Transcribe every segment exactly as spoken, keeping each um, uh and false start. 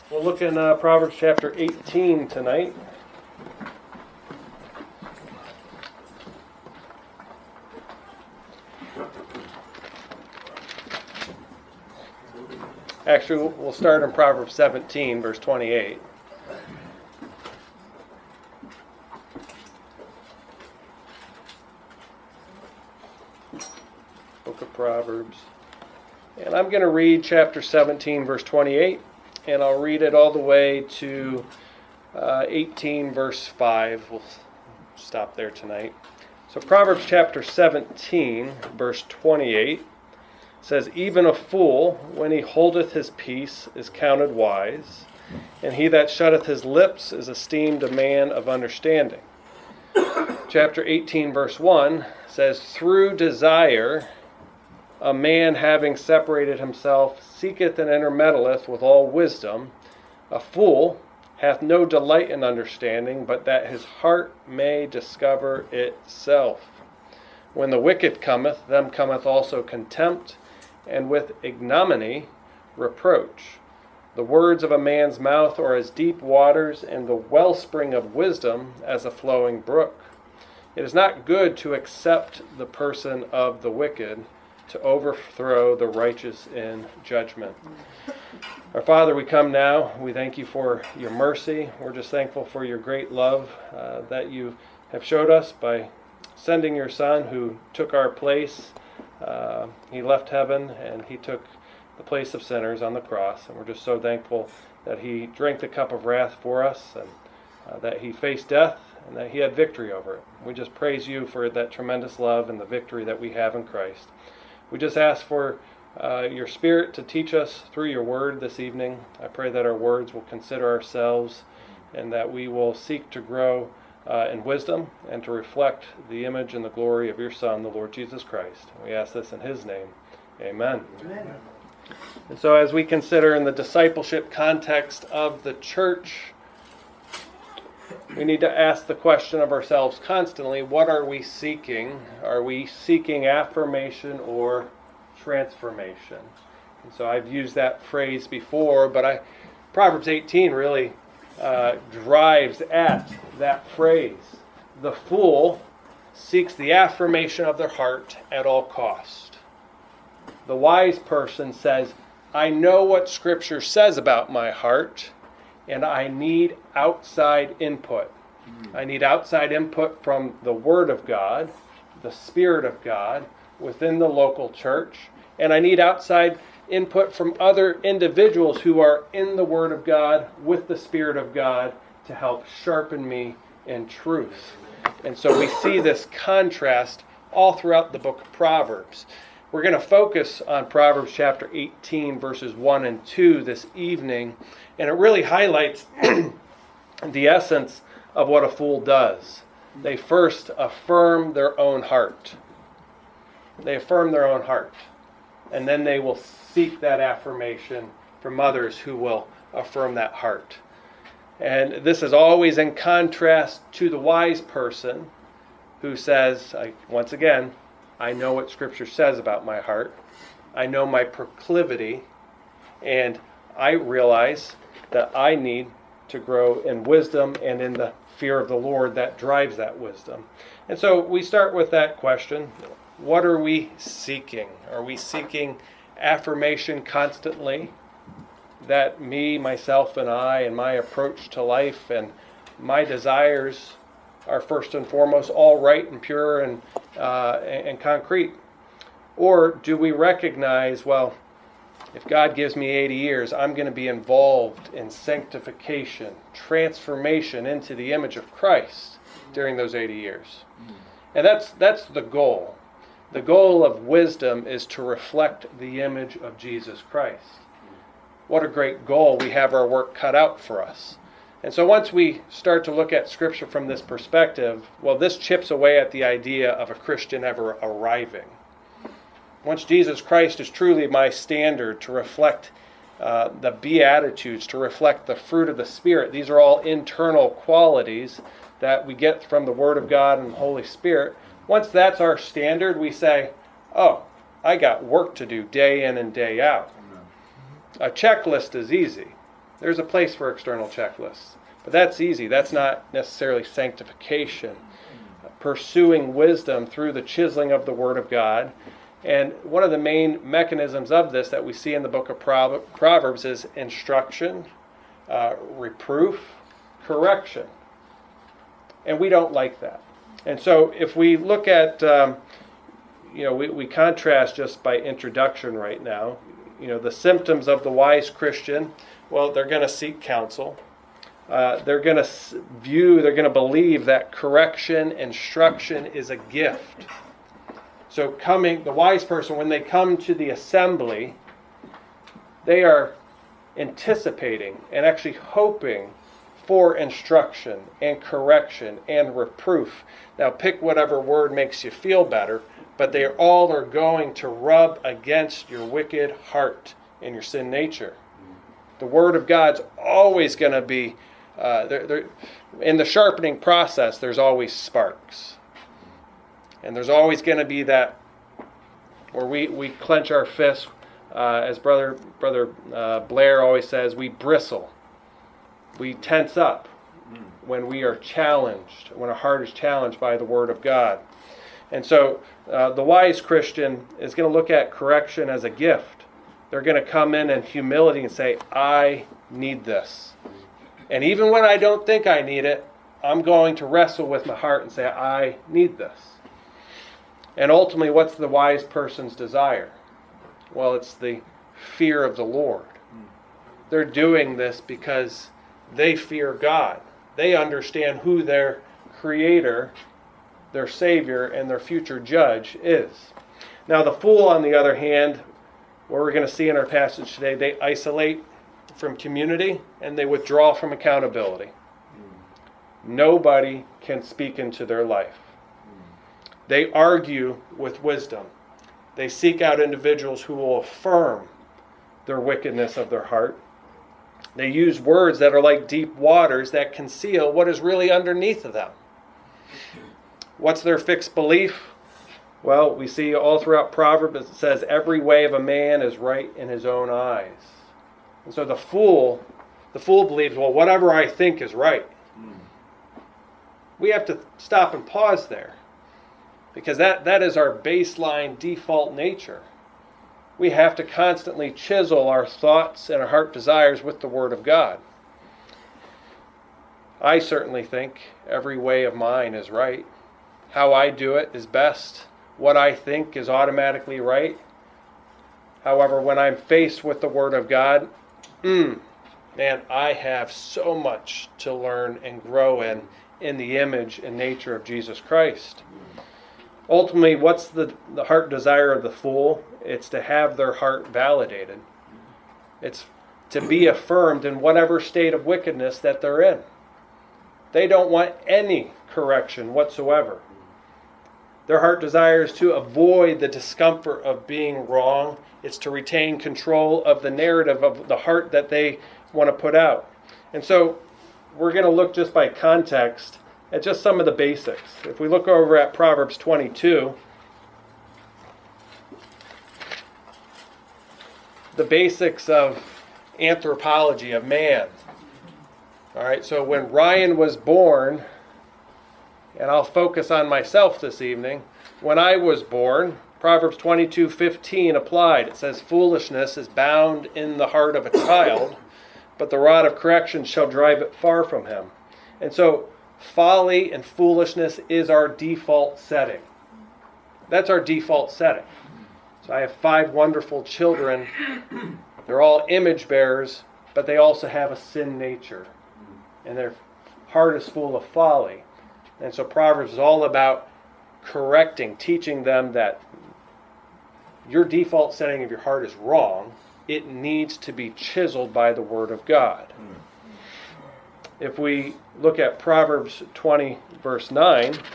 We'll look in uh, Proverbs chapter eighteen tonight. Actually, we'll start in Proverbs seventeen, verse twenty-eight. Book of Proverbs. And I'm going to read chapter seventeen, verse twenty-eight, and I'll read it all the way to uh, eighteen, verse five. We'll stop there tonight. So Proverbs chapter seventeen, verse twenty-eight says, "Even a fool, when he holdeth his peace, is counted wise, and he that shutteth his lips is esteemed a man of understanding." Chapter eighteen, verse one says, "Through desire a man having separated himself seeketh and intermeddleth with all wisdom. A fool hath no delight in understanding, but that his heart may discover itself. When the wicked cometh, them cometh also contempt, and with ignominy reproach. The words of a man's mouth are as deep waters, and the wellspring of wisdom as a flowing brook. It is not good to accept the person of the wicked, to overthrow the righteous in judgment." Our Father, we come now. We thank you for your mercy. We're just thankful for your great love uh, that you have showed us by sending your Son who took our place. Uh, he left heaven and he took the place of sinners on the cross. And we're just so thankful that he drank the cup of wrath for us, and uh, that he faced death and that he had victory over it. We just praise you for that tremendous love and the victory that we have in Christ. We just ask for uh, your Spirit to teach us through your word this evening. I pray that our words will consider ourselves and that we will seek to grow uh, in wisdom and to reflect the image and the glory of your Son, the Lord Jesus Christ. We ask this in his name. Amen. Amen. And so as we consider in the discipleship context of the church, we need to ask the question of ourselves constantly, what are we seeking? Are we seeking affirmation or transformation? And so I've used that phrase before, but I, Proverbs eighteen really uh, drives at that phrase. The fool seeks the affirmation of their heart at all cost. The wise person says, I know what Scripture says about my heart, and I need outside input. I need outside input from the Word of God, the Spirit of God, within the local church. And I need outside input from other individuals who are in the Word of God, with the Spirit of God, to help sharpen me in truth. And so we see this contrast all throughout the book of Proverbs. We're going to focus on Proverbs chapter eighteen, verses one and two this evening. And it really highlights the essence of what a fool does. They first affirm their own heart. They affirm their own heart. And then they will seek that affirmation from others who will affirm that heart. And this is always in contrast to the wise person who says, I, once again, I know what Scripture says about my heart. I know my proclivity. And I realize that I need to grow in wisdom and in the fear of the Lord that drives that wisdom. And so we start with that question. What are we seeking? Are we seeking affirmation constantly? That me, myself, and I, and my approach to life and my desires are first and foremost all right and pure and, uh, and concrete? Or do we recognize, well, if God gives me eighty years, I'm going to be involved in sanctification, transformation into the image of Christ during those eighty years. And that's that's the goal. The goal of wisdom is to reflect the image of Jesus Christ. What a great goal. We have our work cut out for us. And so once we start to look at Scripture from this perspective, well, this chips away at the idea of a Christian ever arriving. Once Jesus Christ is truly my standard to reflect uh, the Beatitudes, to reflect the fruit of the Spirit, these are all internal qualities that we get from the Word of God and the Holy Spirit. Once that's our standard, we say, oh, I got work to do day in and day out. A checklist is easy. There's a place for external checklists. But that's easy. That's not necessarily sanctification. Pursuing wisdom through the chiseling of the Word of God. And one of the main mechanisms of this that we see in the book of Proverbs is instruction, uh, reproof, correction. And we don't like that. And so if we look at, um, you know, we, we contrast just by introduction right now, you know, the symptoms of the wise Christian, well, they're going to seek counsel. Uh, they're going to view, they're going to believe that correction, instruction is a gift. So coming, the wise person, when they come to the assembly, they are anticipating and actually hoping for instruction and correction and reproof. Now pick whatever word makes you feel better, but they all are going to rub against your wicked heart and your sin nature. The Word of God's always going to be, uh, they're, they're, in the sharpening process, there's always sparks. And there's always going to be that where we, we clench our fists, uh, as Brother Brother uh, Blair always says, we bristle. We tense up when we are challenged, when our heart is challenged by the Word of God. And so uh, the wise Christian is going to look at correction as a gift. They're going to come in in humility and say, I need this. And even when I don't think I need it, I'm going to wrestle with my heart and say, I need this. And ultimately, what's the wise person's desire? Well, it's the fear of the Lord. They're doing this because they fear God. They understand who their Creator, their Savior, and their future Judge is. Now, the fool, on the other hand, what we're going to see in our passage today, they isolate from community and they withdraw from accountability. Nobody can speak into their life. They argue with wisdom. They seek out individuals who will affirm their wickedness of their heart. They use words that are like deep waters that conceal what is really underneath of them. What's their fixed belief? Well, we see all throughout Proverbs it says, every way of a man is right in his own eyes. And so the fool, the fool believes, well, whatever I think is right. We have to stop and pause there. Because that, that is our baseline default nature. We have to constantly chisel our thoughts and our heart desires with the Word of God. I certainly think every way of mine is right. How I do it is best. What I think is automatically right. However, when I'm faced with the Word of God, mm, man, I have so much to learn and grow in, in the image and nature of Jesus Christ. Ultimately, what's the, the heart desire of the fool? It's to have their heart validated. It's to be affirmed in whatever state of wickedness that they're in. They don't want any correction whatsoever. Their heart desire is to avoid the discomfort of being wrong. It's to retain control of the narrative of the heart that they want to put out. And so we're going to look just by context at just some of the basics. If we look over at Proverbs twenty-two, the basics of anthropology of man. All right, so when Ryan was born, and I'll focus on myself this evening, when I was born, Proverbs twenty-two fifteen applied. It says, foolishness is bound in the heart of a child, but the rod of correction shall drive it far from him. And so folly and foolishness is our default setting. That's our default setting. So I have five wonderful children. They're all image bearers, but they also have a sin nature. And their heart is full of folly. And so Proverbs is all about correcting, teaching them that your default setting of your heart is wrong. It needs to be chiseled by the Word of God. If we look at Proverbs twenty, verse nine, it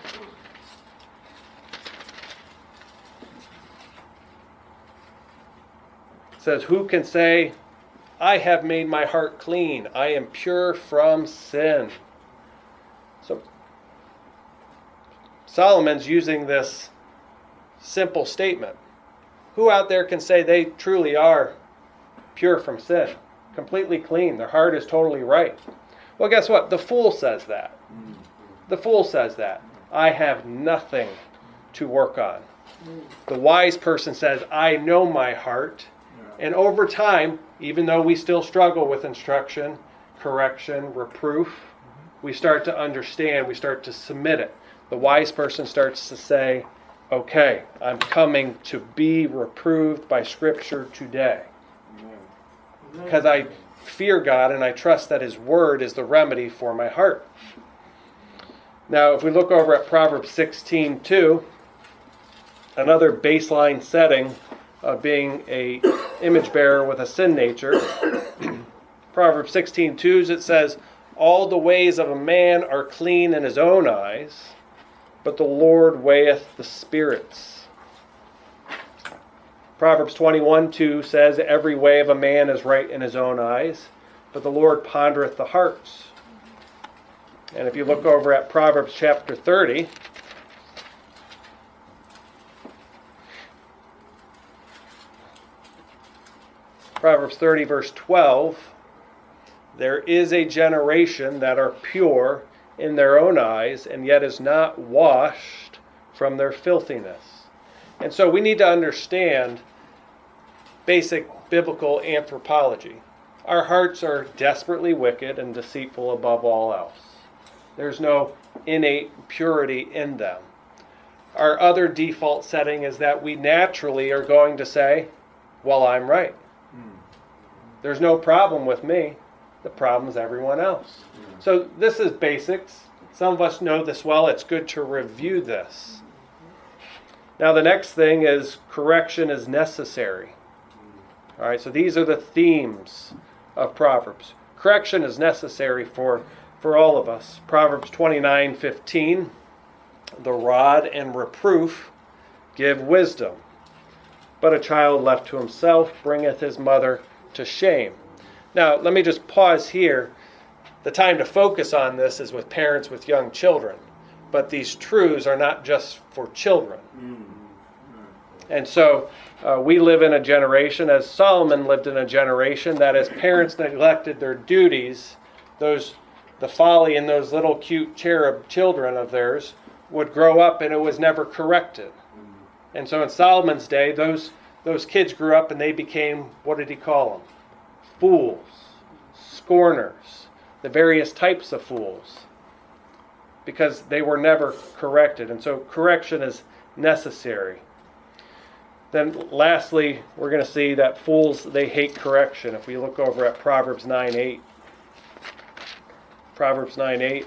says, who can say, I have made my heart clean. I am pure from sin. So Solomon's using this simple statement. Who out there can say they truly are pure from sin? completely clean. Their heart is totally right. Well, guess what? The fool says that. The fool says that. I have nothing to work on. The wise person says, I know my heart. And over time, even though we still struggle with instruction, correction, reproof, we start to understand, we start to submit it. The wise person starts to say, okay, I'm coming to be reproved by Scripture today. Because I fear God and I trust that His Word is the remedy for my heart. Now, if we look over at Proverbs sixteen two, another baseline setting of being a image bearer with a sin nature, Proverbs sixteen two, it says, all the ways of a man are clean in his own eyes, but the Lord weigheth the spirits. Proverbs twenty-one two says, every way of a man is right in his own eyes, but the Lord pondereth the hearts. And if you look over at Proverbs chapter thirty, Proverbs thirty verse twelve, there is a generation that are pure in their own eyes, and yet is not washed from their filthiness. And so we need to understand basic biblical anthropology. Our hearts are desperately wicked and deceitful above all else. There's no innate purity in them. Our other default setting is that we naturally are going to say, well, I'm right. There's no problem with me. The problem is everyone else. So this is basics. Some of us know this well. It's good to review this. Now the next thing is correction is necessary. All right, so these are the themes of Proverbs. Correction is necessary for, for all of us. Proverbs twenty-nine fifteen, the rod and reproof give wisdom, but a child left to himself bringeth his mother to shame. Now, let me just pause here. The time to focus on this is with parents with young children. But these truths are not just for children. And so uh, we live in a generation, as Solomon lived in a generation, that as parents neglected their duties, those the folly in those little cute cherub children of theirs would grow up and it was never corrected. And so in Solomon's day, those those kids grew up and they became, what did he call them? Fools, scorners, the various types of fools, because they were never corrected. And so correction is necessary. Then lastly, we're going to see that fools, they hate correction. If we look over at Proverbs nine eight. Proverbs nine eight.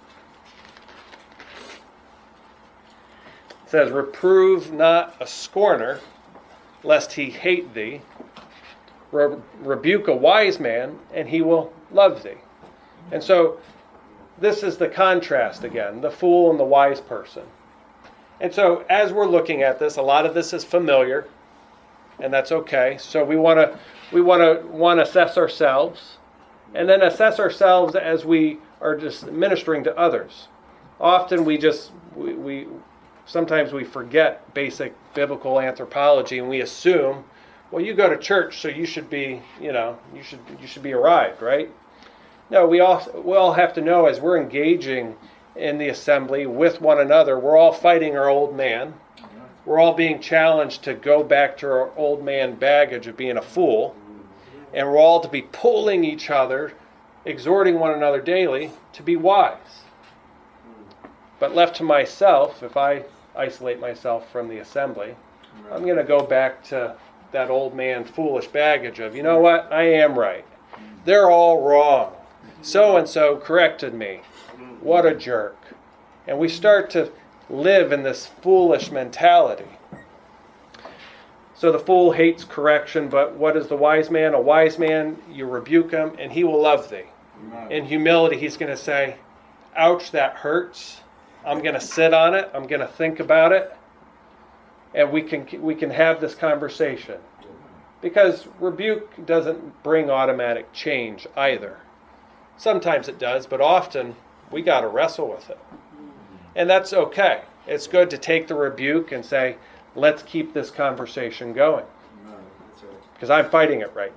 It says, reprove not a scorner, lest he hate thee. Re- rebuke a wise man, and he will love thee. And so this is the contrast again, the fool and the wise person. And so as we're looking at this, a lot of this is familiar, and that's okay. So we want to we want to want to assess ourselves, and then assess ourselves as we are just ministering to others. Often we just we, we sometimes we forget basic biblical anthropology, and we assume, well, you go to church, so you should be, you know, you should you should be arrived, right? No, we all we all have to know as we're engaging in the assembly with one another, we're all fighting our old man. We're all being challenged to go back to our old man baggage of being a fool. And we're all to be pulling each other, exhorting one another daily to be wise. But left to myself, if I isolate myself from the assembly, I'm going to go back to that old man foolish baggage of, you know what, I am right. They're all wrong. So-and-so corrected me. What a jerk. And we start to live in this foolish mentality. So the fool hates correction, but what is the wise man? A wise man, you rebuke him, and he will love thee. Amen. In humility, he's going to say, ouch, that hurts. I'm going to sit on it. I'm going to think about it. And we can we can have this conversation. Because rebuke doesn't bring automatic change either. Sometimes it does, but often we got to wrestle with it. And that's okay. It's good to take the rebuke and say, let's keep this conversation going. Because I'm fighting it right now.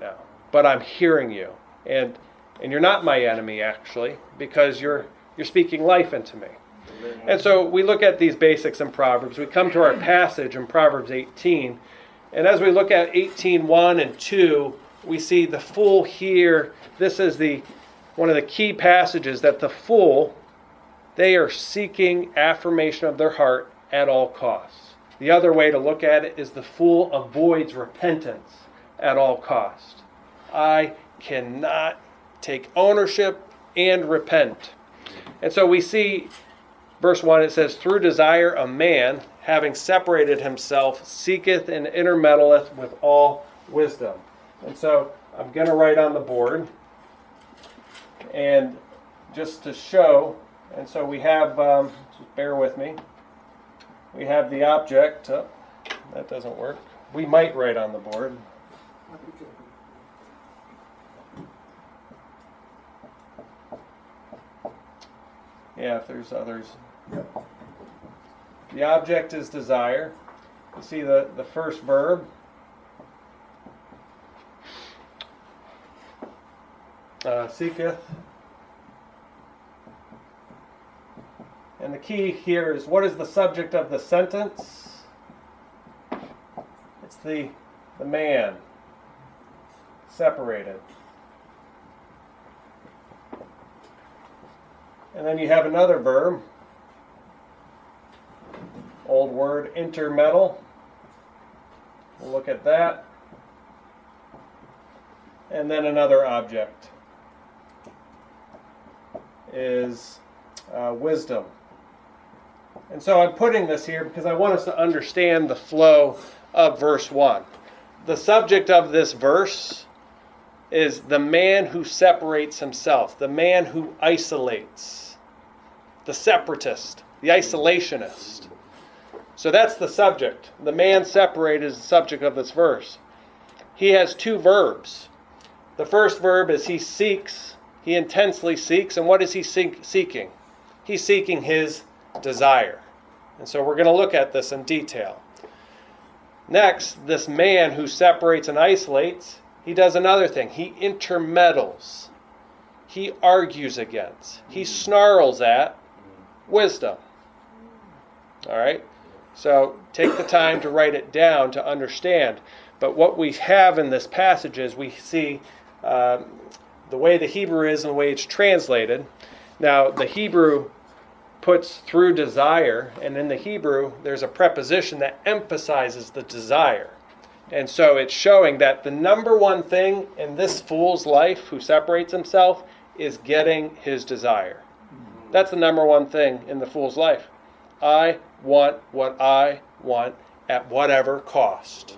but I'm hearing you. And and you're not my enemy, actually, because you're you're speaking life into me. And so we look at these basics in Proverbs. We come to our passage in Proverbs eighteen. And as we look at eighteen one and two, we see the fool here. This is the one of the key passages that the fool, they are seeking affirmation of their heart at all costs. The other way to look at it is the fool avoids repentance at all costs. I cannot take ownership and repent. And so we see verse one, it says, through desire a man, having separated himself, seeketh and intermeddleth with all wisdom. And so I'm going to write on the board. And just to show, and so we have, um, just bear with me, we have the object. Oh, that doesn't work. We might write on the board. Yeah, if there's others. The object is desire. You see the, the first verb. Uh, seeketh. And the key here is, what is the subject of the sentence? It's the, the man. Separated. And then you have another verb. Old word, intermeddle. We'll look at that. And then another object is uh, wisdom. And so I'm putting this here because I want us to understand the flow of verse one. The subject of this verse is the man who separates himself, the man who isolates, the separatist, the isolationist. So that's the subject. The man separated is the subject of this verse. He has two verbs. The first verb is he seeks, he intensely seeks, and what is he seek, seeking? He's seeking his desire. And so we're going to look at this in detail. Next, this man who separates and isolates, he does another thing. He intermeddles. He argues against. He snarls at wisdom. All right? So take the time to write it down to understand. But what we have in this passage is we see uh, the way the Hebrew is and the way it's translated. Now, the Hebrew puts through desire, and in the Hebrew, there's a preposition that emphasizes the desire. And so it's showing that the number one thing in this fool's life who separates himself is getting his desire. That's the number one thing in the fool's life. I want what I want at whatever cost.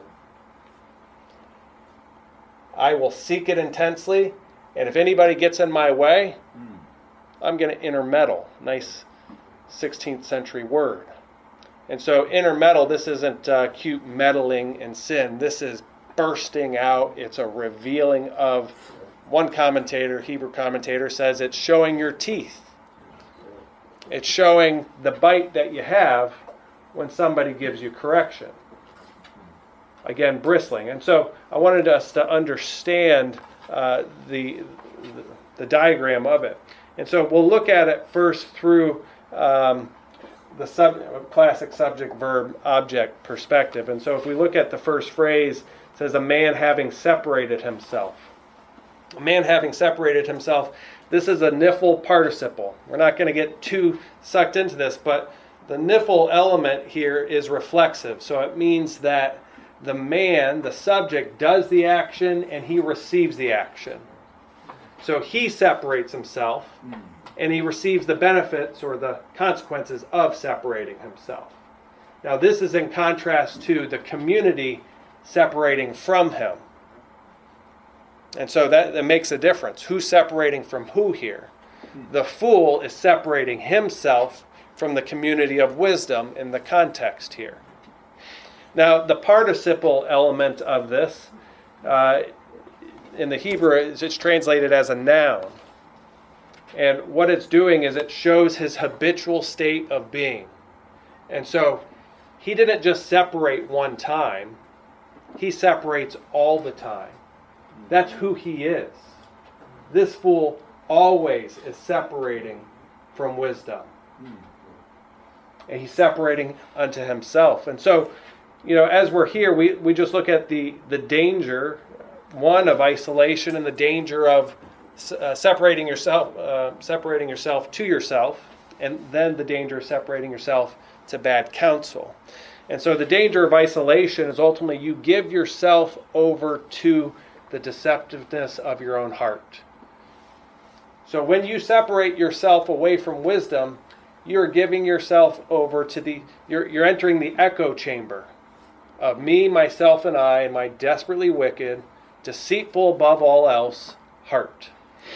I will seek it intensely, and if anybody gets in my way, I'm going to intermeddle. Nice sixteenth century word. And so intermeddle, this isn't uh, cute meddling in sin. This is bursting out. It's a revealing of, one commentator, Hebrew commentator, says it's showing your teeth. It's showing the bite that you have when somebody gives you correction. Again, bristling. And so I wanted us to understand uh, the, the the diagram of it. And so we'll look at it first through um, the sub, classic subject-verb-object perspective. And so if we look at the first phrase, it says, a man having separated himself. A man having separated himself. This is a niffle participle. We're not going to get too sucked into this, but the niffle element here is reflexive. So it means that the man, the subject, does the action and he receives the action. So he separates himself and he receives the benefits or the consequences of separating himself. Now this is in contrast to the community separating from him. And so that, that makes a difference. Who's separating from who here? The fool is separating himself from the community of wisdom in the context here. Now, the participle element of this, uh, in the Hebrew, is it's translated as a noun. And what it's doing is it shows his habitual state of being. And so, he didn't just separate one time. He separates all the time. That's who he is. This fool always is separating from wisdom. And he's separating unto himself. And so, you know, as we're here, we, we just look at the, the danger, one, of isolation and the danger of uh, separating yourself, uh, separating yourself to yourself, and then the danger of separating yourself to bad counsel. And so the danger of isolation is ultimately you give yourself over to the deceptiveness of your own heart. So when you separate yourself away from wisdom, you're giving yourself over to the, you're, you're entering the echo chamber of me, myself, and I, and my desperately wicked, deceitful above all else, heart.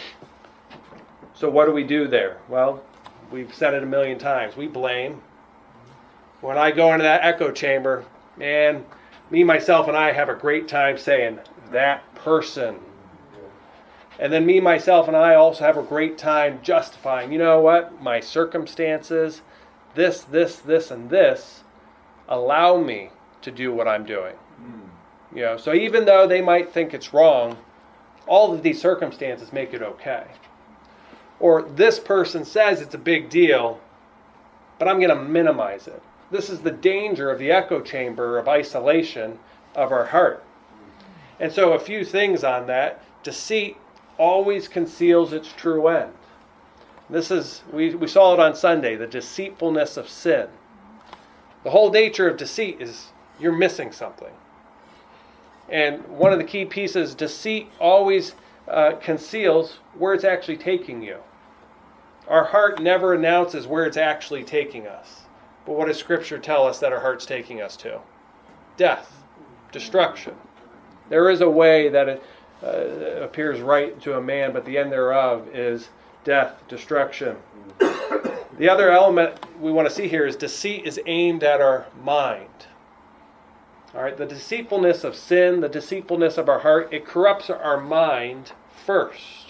So what do we do there? Well, we've said it a million times. We blame. When I go into that echo chamber, man, me, myself, and I have a great time saying, that person. And then me, myself, and I also have a great time justifying, you know what, my circumstances, this, this, this, and this, allow me to do what I'm doing. Mm. You know, so even though they might think it's wrong, all of these circumstances make it okay. Or this person says it's a big deal, but I'm going to minimize it. This is the danger of the echo chamber of isolation of our heart. And so a few things on that. Deceit always conceals its true end. This is, we, we saw it on Sunday, the deceitfulness of sin. The whole nature of deceit is you're missing something. And one of the key pieces, deceit always uh, conceals where it's actually taking you. Our heart never announces where it's actually taking us. But what does Scripture tell us that our heart's taking us to? Death, destruction. There is a way that it uh, appears right to a man, but the end thereof is death, destruction. The other element we want to see here is deceit is aimed at our mind. All right, the deceitfulness of sin, the deceitfulness of our heart, it corrupts our mind first.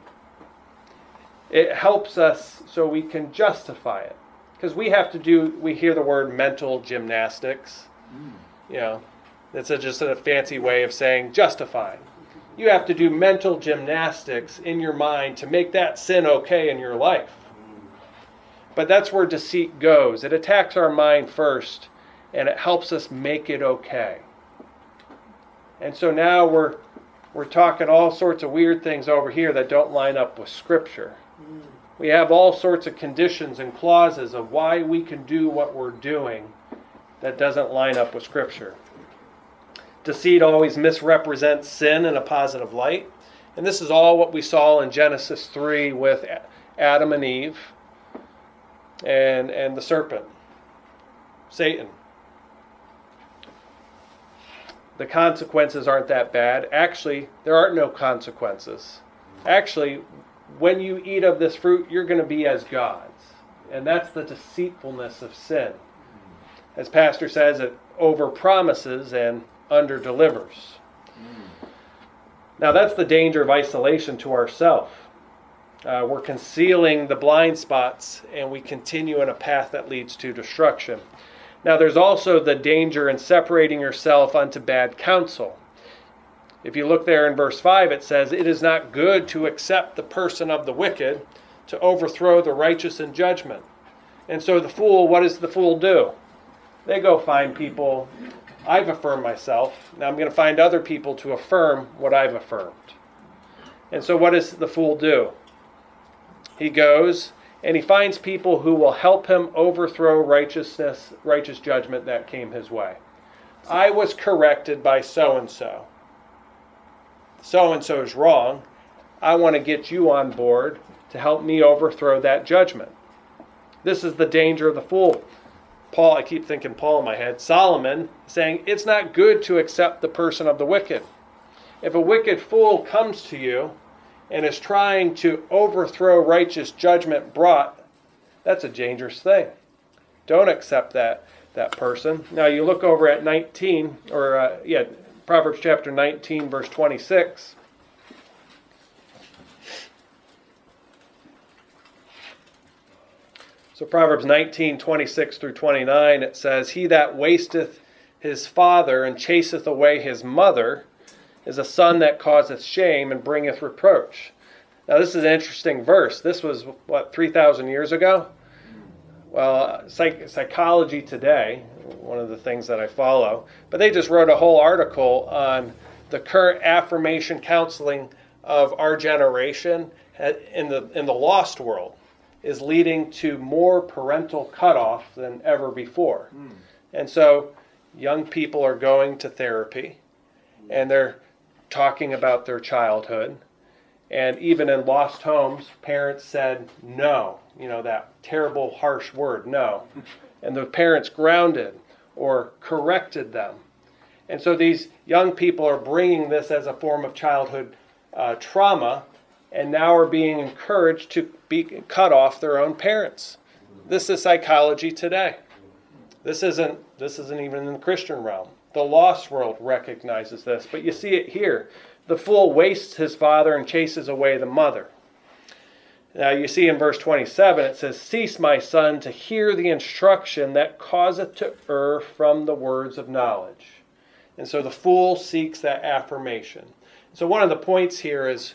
It helps us so we can justify it. Because we have to do, we hear the word mental gymnastics. Mm. You know, it's a, just a fancy way of saying justifying. You have to do mental gymnastics in your mind to make that sin okay in your life. But that's where deceit goes. It attacks our mind first, and it helps us make it okay. And so now we're we're talking all sorts of weird things over here that don't line up with Scripture. We have all sorts of conditions and clauses of why we can do what we're doing that doesn't line up with Scripture. Deceit always misrepresents sin in a positive light. And this is all what we saw in Genesis three with Adam and Eve and, and the serpent, Satan. The consequences aren't that bad. Actually, there aren't no consequences. Actually, when you eat of this fruit, you're going to be as gods. And that's the deceitfulness of sin. As Pastor says, it overpromises and underdelivers. Mm. Now that's the danger of isolation to ourselves. Uh, we're concealing the blind spots and we continue in a path that leads to destruction. Now there's also the danger in separating yourself unto bad counsel. If you look there in verse five, it says, it is not good to accept the person of the wicked, to overthrow the righteous in judgment. And so the fool, what does the fool do? They go find people. I've affirmed myself. Now I'm going to find other people to affirm what I've affirmed. And so what does the fool do? He goes and he finds people who will help him overthrow righteousness, righteous judgment that came his way. I was corrected by so-and-so. So-and-so is wrong. I want to get you on board to help me overthrow that judgment. This is the danger of the fool. Paul, I keep thinking Paul in my head, Solomon saying, it's not good to accept the person of the wicked. If a wicked fool comes to you and is trying to overthrow righteous judgment brought, that's a dangerous thing. Don't accept that, that person. Now you look over at nineteen, or uh, yeah, Proverbs chapter nineteen, verse twenty-six. So Proverbs nineteen, twenty-six through twenty-nine, it says, he that wasteth his father and chaseth away his mother, is a son that causeth shame and bringeth reproach. Now this is an interesting verse. This was, what, three thousand years ago? Well, psych- Psychology Today, one of the things that I follow, but they just wrote a whole article on the current affirmation counseling of our generation in the in the lost world is leading to more parental cutoff than ever before. Mm. And so young people are going to therapy and they're talking about their childhood. And even in lost homes, parents said no, you know, that terrible, harsh word, no. And the parents grounded or corrected them. And so these young people are bringing this as a form of childhood uh, trauma, and now are being encouraged to be cut off their own parents. This is Psychology Today. This isn't, this isn't even in the Christian realm. The lost world recognizes this, but you see it here. The fool wastes his father and chases away the mother. Now you see in verse twenty-seven, it says, "Cease, my son, to hear the instruction that causeth to err from the words of knowledge." And so the fool seeks that affirmation. So one of the points here is,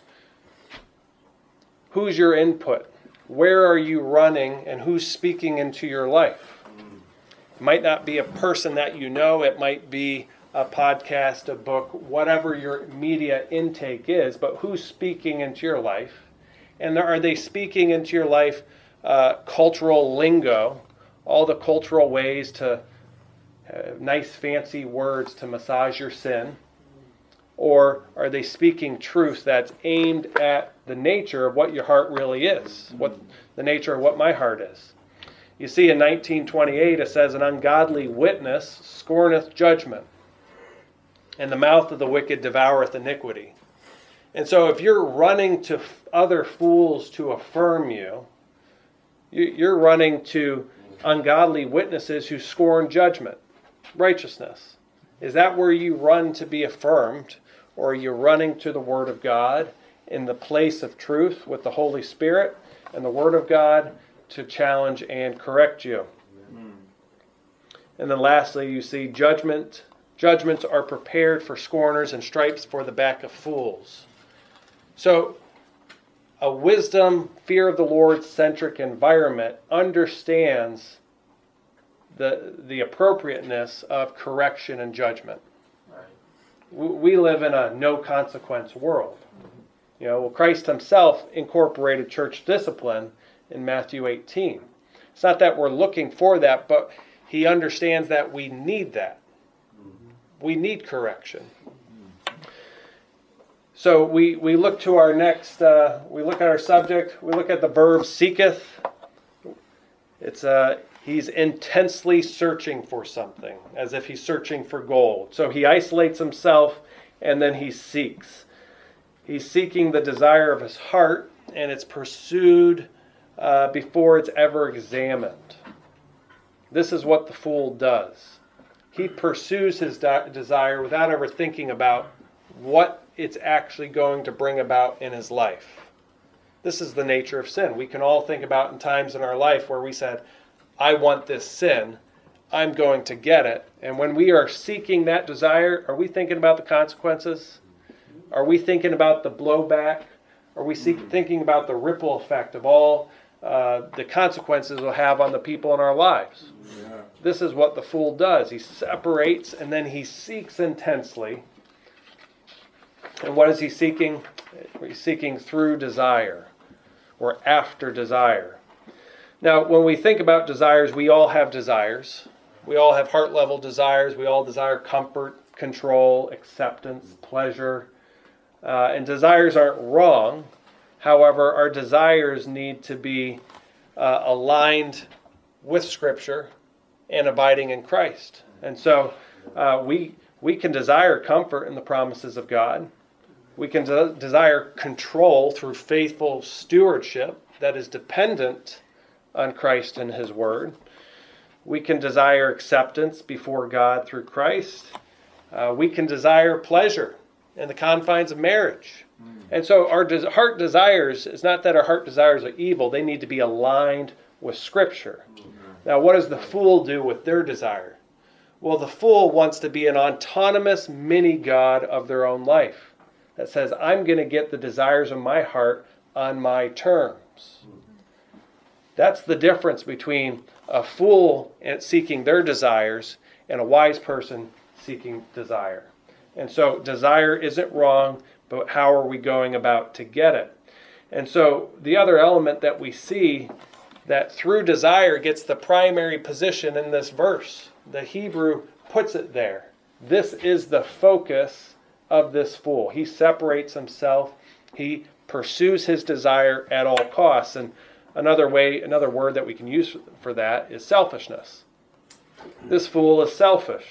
who's your input? Where are you running, and who's speaking into your life? It might not be a person that you know. It might be a podcast, a book, whatever your media intake is, but who's speaking into your life? And are they speaking into your life uh, cultural lingo, all the cultural ways to, uh, nice fancy words to massage your sin? Or are they speaking truth that's aimed at the nature of what your heart really is, what the nature of what my heart is? You see in nineteen twenty-eight it says, "An ungodly witness scorneth judgment, and the mouth of the wicked devoureth iniquity." And so if you're running to other fools to affirm you, you're running to ungodly witnesses who scorn judgment, righteousness. Is that where you run to be affirmed? Or are you running to the Word of God in the place of truth with the Holy Spirit and the Word of God to challenge and correct you? Mm. And then lastly, you see judgment. Judgments are prepared for scorners and stripes for the back of fools. So a wisdom, fear of the Lord centric environment understands the the appropriateness of correction and judgment. Right. We live in a no consequence world. You know, well, Christ himself incorporated church discipline in Matthew eighteen. It's not that we're looking for that, but he understands that we need that. Mm-hmm. We need correction. So we, we look to our next, uh, we look at our subject, we look at the verb seeketh. It's uh, he's intensely searching for something, as if he's searching for gold. So he isolates himself and then he seeks. He's seeking the desire of his heart, and it's pursued uh, before it's ever examined. This is what the fool does. He pursues his de- desire without ever thinking about what it's actually going to bring about in his life. This is the nature of sin. We can all think about in times in our life where we said, I want this sin, I'm going to get it. And when we are seeking that desire, are we thinking about the consequences? Are we thinking about the blowback? Are we seek, thinking about the ripple effect of all uh, the consequences will have on the people in our lives? Yeah. This is what the fool does. He separates and then he seeks intensely. And what is he seeking? He's seeking through desire or after desire. Now, when we think about desires, we all have desires. We all have heart-level desires. We all desire comfort, control, acceptance, pleasure. Uh, and desires aren't wrong. However, our desires need to be uh, aligned with Scripture and abiding in Christ. And so uh, we we can desire comfort in the promises of God. We can de- desire control through faithful stewardship that is dependent on Christ and His Word. We can desire acceptance before God through Christ. Uh, we can desire pleasure in the confines of marriage. Mm. And so our des- heart desires, it's not that our heart desires are evil, they need to be aligned with Scripture. Mm. Now, what does the fool do with their desire? Well, the fool wants to be an autonomous mini-God of their own life that says, I'm going to get the desires of my heart on my terms. That's the difference between a fool seeking their desires and a wise person seeking desire. And so desire isn't wrong, but how are we going about to get it? And so the other element that we see that through desire gets the primary position in this verse. The Hebrew puts it there. This is the focus of this fool. He separates himself. He pursues his desire at all costs. And another way, another word that we can use for that is selfishness. This fool is selfish.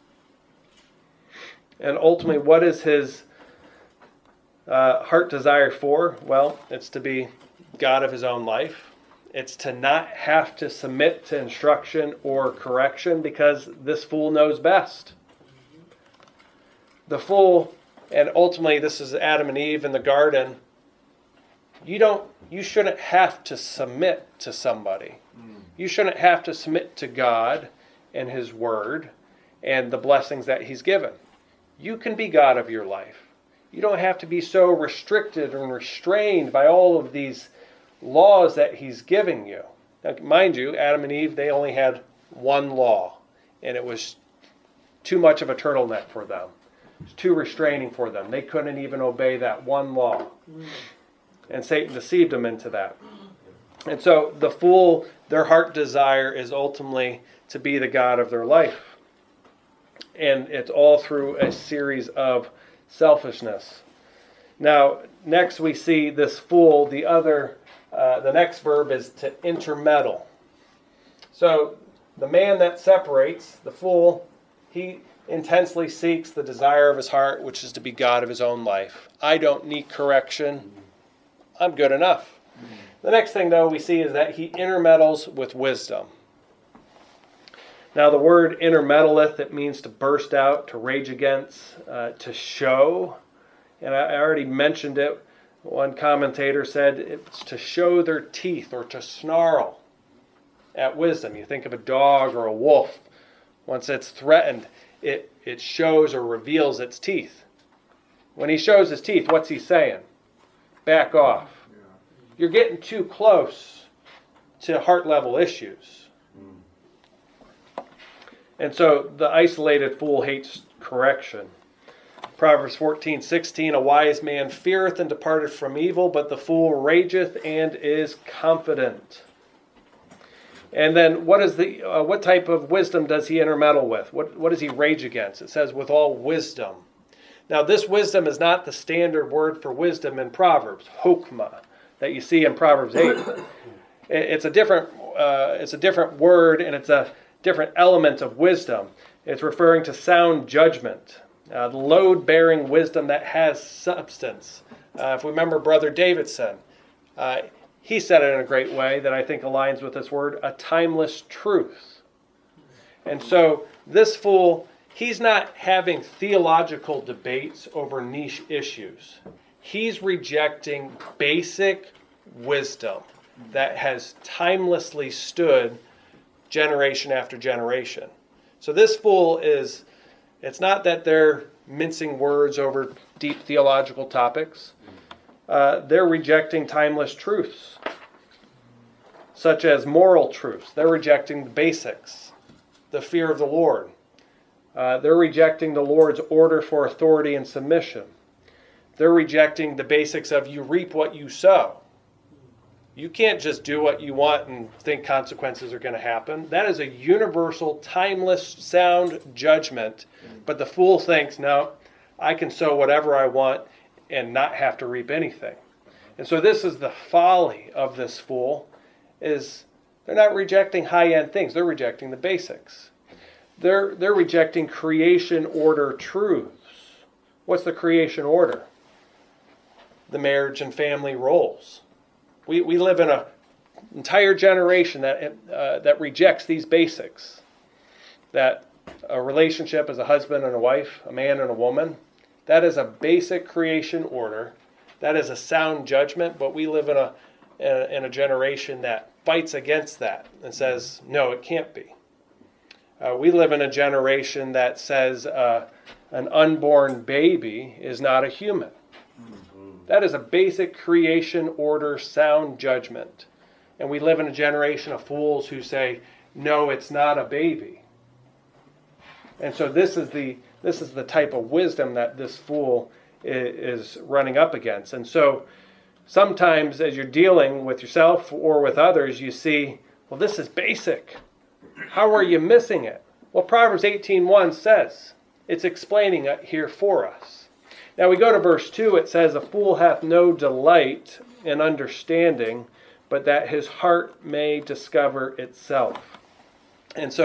And ultimately, what is his uh, heart desire for? Well, it's to be God of his own life. It's to not have to submit to instruction or correction because this fool knows best. The fool, and ultimately this is Adam and Eve in the garden, you don't, you shouldn't have to submit to somebody. You shouldn't have to submit to God and his word and the blessings that he's given. You can be God of your life. You don't have to be so restricted and restrained by all of these laws that he's giving you. Now, mind you, Adam and Eve, they only had one law, and it was too much of a turtleneck for them. It was too restraining for them. They couldn't even obey that one law. And Satan deceived them into that. And so the fool, their heart desire is ultimately to be the God of their life. And it's all through a series of selfishness. Now, next we see this fool, the other Uh, the next verb is to intermeddle. So the man that separates, the fool, he intensely seeks the desire of his heart, which is to be God of his own life. I don't need correction. I'm good enough. Mm-hmm. The next thing, though, we see is that he intermeddles with wisdom. Now, the word intermeddleth, it means to burst out, to rage against, uh, to show. And I, I already mentioned it. One commentator said it's to show their teeth or to snarl at wisdom. You think of a dog or a wolf. Once it's threatened, it, it shows or reveals its teeth. When he shows his teeth, what's he saying? Back off. You're getting too close to heart level issues. And so the isolated fool hates correction. Proverbs fourteen sixteen, a wise man feareth and departeth from evil, but the fool rageth and is confident. And then what is the uh, what type of wisdom does he intermeddle with? What, what does he rage against? It says, with all wisdom. Now, this wisdom is not the standard word for wisdom in Proverbs, hokmah, that you see in Proverbs eight. It's a different uh, it's a different word, and it's a different element of wisdom. It's referring to sound judgment. Uh, the load-bearing wisdom that has substance. Uh, if we remember Brother Davidson, uh, he said it in a great way that I think aligns with this word, a timeless truth. And so this fool, he's not having theological debates over niche issues. He's rejecting basic wisdom that has timelessly stood generation after generation. So this fool is... It's not that they're mincing words over deep theological topics. Uh, they're rejecting timeless truths, such as moral truths. They're rejecting the basics, the fear of the Lord. Uh, they're rejecting the Lord's order for authority and submission. They're rejecting the basics of you reap what you sow. You can't just do what you want and think consequences are going to happen. That is a universal, timeless, sound judgment. But the fool thinks, no, I can sow whatever I want and not have to reap anything. And so this is the folly of this fool, is they're not rejecting high-end things. They're rejecting the basics. They're, they're rejecting creation order truths. What's the creation order? The marriage and family roles. We we live in an entire generation that uh, that rejects these basics. That a relationship is a husband and a wife, a man and a woman. That is a basic creation order. That is a sound judgment, but we live in a, in a in a generation that fights against that and says, no, it can't be. Uh, we live in a generation that says uh, an unborn baby is not a human. Mm-hmm. That is a basic creation order sound judgment. And we live in a generation of fools who say, no, it's not a baby. And so this is the this is the type of wisdom that this fool is running up against. And so sometimes as you're dealing with yourself or with others, you see, well, this is basic. How are you missing it? Well, Proverbs eighteen one says, it's explaining it here for us. Now we go to verse two, it says, a fool hath no delight in understanding, but that his heart may discover itself. And so